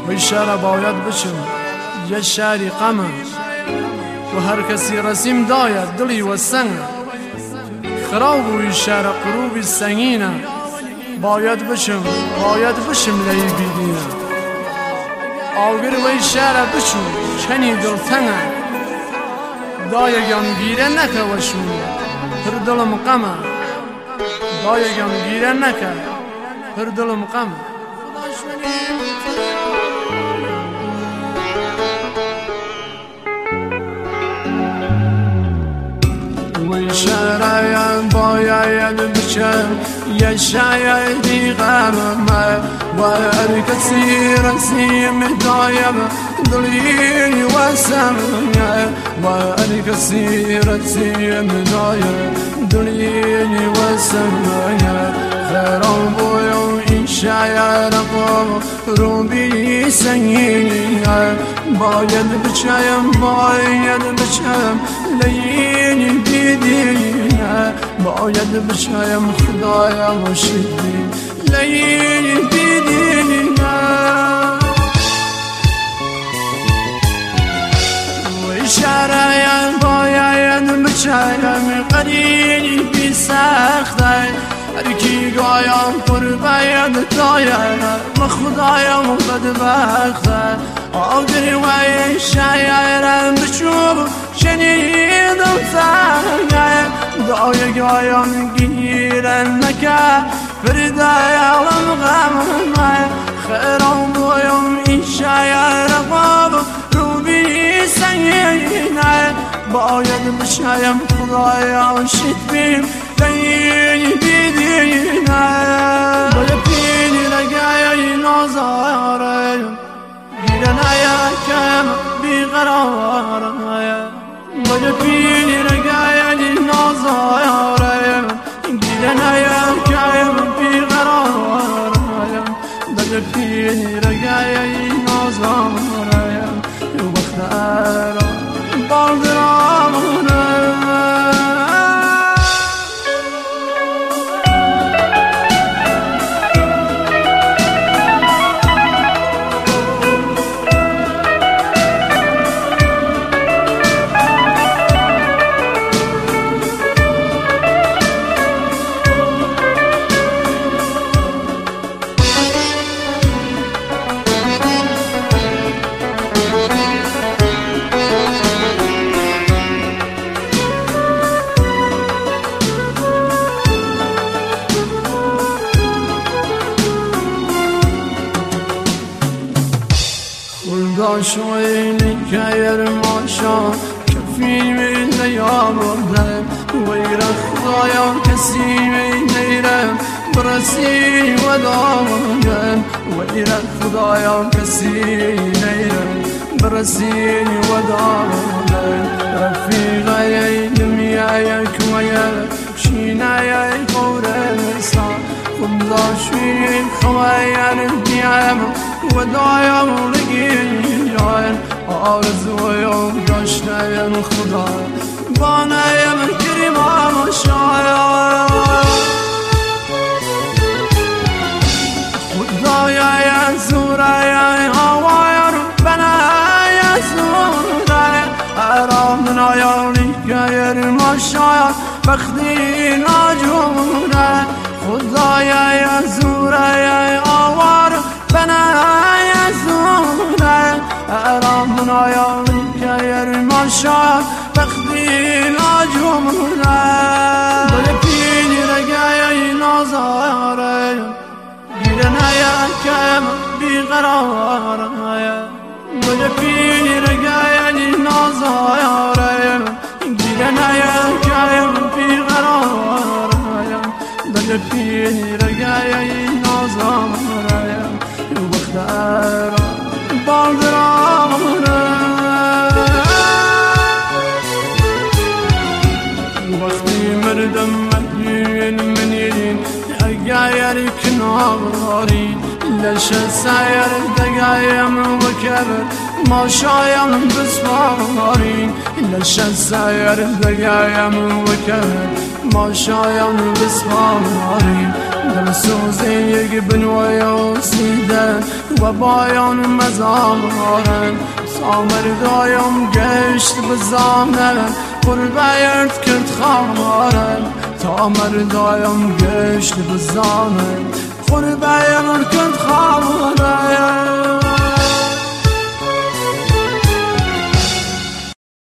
وی شهر باید بچم یه شهری غمه و هر کسی رسیم داید دلی و سنگ خراب وی شهر قروبی سنگینه باید بچم لی بیدینه آگر وی شهر بچم کنی دلتنگه دایگم گیره نکه وشونه پر دلم غمه دایگم گیره نکه پر دلم غمه وی شهرایم باید بچم یه شهری غمه و هر کسی رسیم دایم دلی و سنگه و هر کسی رسیم دایم دلی و سنگه خیران بویم این شهر قروبی سنگینه باید بچم لین بیدینه باید بچم خدایا شدی لین بیدینه وی شهرایم باید بچم قریبی سخته هر کی گایم پر باید داید و خدایم بدبخته آگری وی شهرم بچوب شنیدم سنگه دای گایم گیرن نکه فردایالم غمه خیران بویم این شهر قروبی سنگینه باید بچم خدایا شدیم لین بیدینه باید پینی لگه نازاره گیرن کم بیقراره باید پینی لگه نازاره گیرن کم بیقراره باید پینی لگه نازاره وقت را باردرامونه داشوینی که ماشا کفی من نیاوردم ویر خدایا کسی من نیرم برسی و دامدم ویر خدایا کسی نیرم برسی و دامدم رفیقای دمیای کویا شینای قورسا خداشوی خوایر دیم و دایم لگیان آرزویم داشتم خدا بانایم کریمم شاید خدایا زورای هوای بنای زورای آرام نیاری غیر ماشاید بختی ناجوره خدایا زورای هوای بنای زورای آرام نیاری غیر ماشاید بختی ناجوره باید پینی رگای نازاره کم بیقراره باید پینی رگای نازاره گیرن کم بیقراره باید پینی رگای نازاره وقت را باردرامونه وقتی مردم منیرین اگر کناری لش سایر دقایم و کبر ما شایم بسپارین لش سایر دقایم و کبر ما شایم بسپارین دل سوزی یک بنوی آسیدن و بایان مزارن سامر دایم گشت بزانن قربیت کت خامارن سامر دایم گشت بزانن قربیت